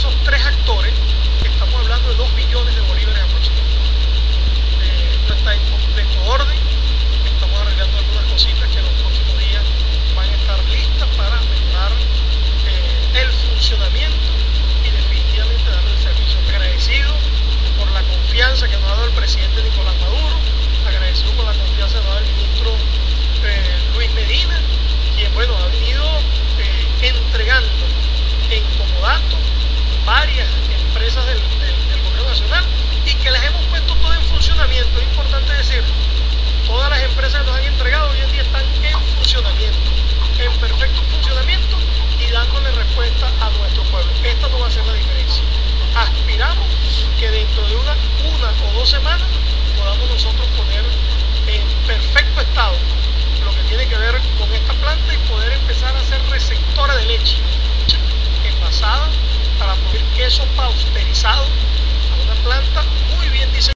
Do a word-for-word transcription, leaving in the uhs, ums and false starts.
esos tres actores, estamos hablando de dos billones de bolívares aproximadamente. Eh, esto está en completo orden, estamos arreglando algunas cositas que en los próximos días van a estar listas para mejorar eh, el funcionamiento y definitivamente darle el servicio. Agradecido por la confianza que nos ha dado el presidente Nicolás Maduro, agradecido por la confianza que nos ha dado el ministro eh, Luis Medina, quien bueno, ha venido eh, entregando en comodato varias empresas del, del, del gobierno nacional y que las hemos puesto todas en funcionamiento. Es importante decirlo, todas las empresas que nos han entregado hoy en día están en funcionamiento, en perfecto funcionamiento y dándole respuesta a nuestro pueblo. Esta no va a ser la diferencia. Aspiramos que dentro de una, una o dos semanas podamos nosotros poner en perfecto estado lo que tiene que ver con esta planta y poder empezar a ser receptora de leche envasada para producir queso pasteurizado a una planta muy bien diseñada.